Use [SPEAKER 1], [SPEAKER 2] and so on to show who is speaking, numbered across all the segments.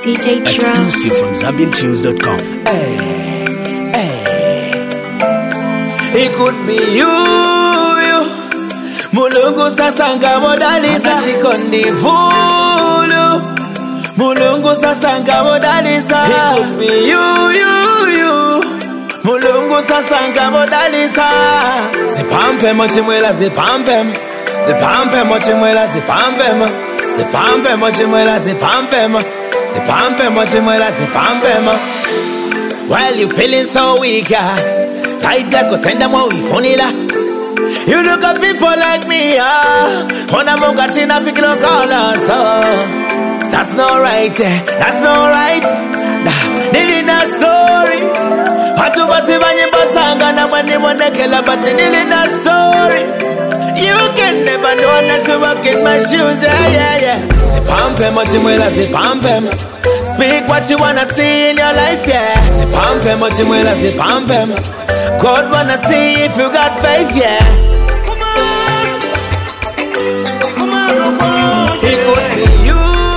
[SPEAKER 1] DJ Drum.
[SPEAKER 2] Exclusive from ZambianTunes.com.
[SPEAKER 3] It could be you. Mulungu sasa ngabodalisa chikondi fulu. Mulungu sasa ngabodalisa. It could be you. Mulungu sasa ngabodalisa. Zipampe mochimwela zipampe. Zipampe mochimwela zipampe. Zipampe mochimwela zipampe. Zipampe mochimwela zipampe. While you feeling so weak, life yako senda mwa uifunila. You look at people like me, Ona munga tina fikilo kala so. That's not right, that's not right. Nili na story. Hatu basi banyimbo sanga na mwani monekela. But nili na story. You can never know unless you walk in my shoes, yeah. Zipampe mochimwela zipampe. Speak what you wanna see in your life, yeah. Zipampe mochimwela zipampe. God wanna see if you got faith, yeah. It could be you.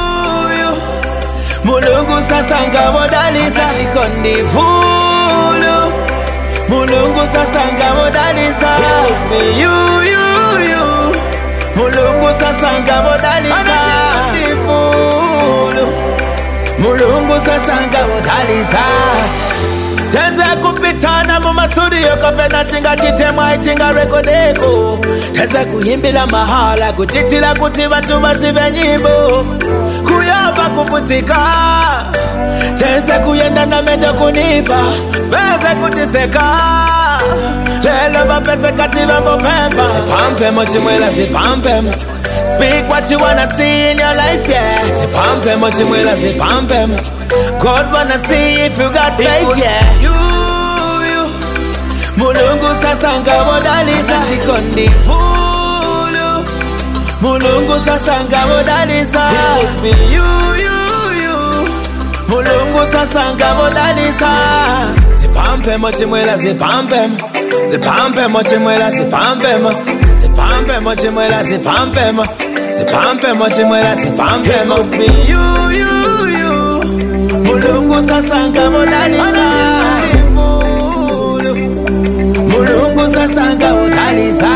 [SPEAKER 3] Mulungu sasa ngabodalisa chikondi fulu. Mulungu sasa ngabodalisa. It could be you. Mulungu sasa ngabodalisa chikondi fulu. Mulungu sasa ngabodalisa. Tenza kupitana muma studio kapena chinga chitemwa itinga rekodeko. Tenza kuhimbila mahala kuchitila kuti bantu basive nyimbo. Kuyaba kuvutika. Tenza kuyenda na mendo kunipa. Beze kutiseka. Lelo bapese kativa mbopemba. Zipampe mochimwela zipampe. Speak what you wanna see in your life, yeah. Zipampe mochimwela zipampe. God wanna see if you got faith, yeah. You. Mulungu sasa ngabodalisa chikondi fulu. Mulungu sasa ngabodalisa. It could be you. Mulungu sasa ngabodalisa. Zipampe mochimwela zipampe. Zipampe mochimwela zipampe. Zipampe mochimwela zipampe. Zipampe mochimwela zipampe. It could be you. Mulungu sasa ngabodalisa. Mulungu sasa ngabodalisa.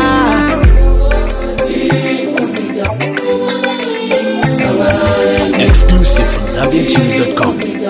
[SPEAKER 2] Exclusive from ZambianTunes.com.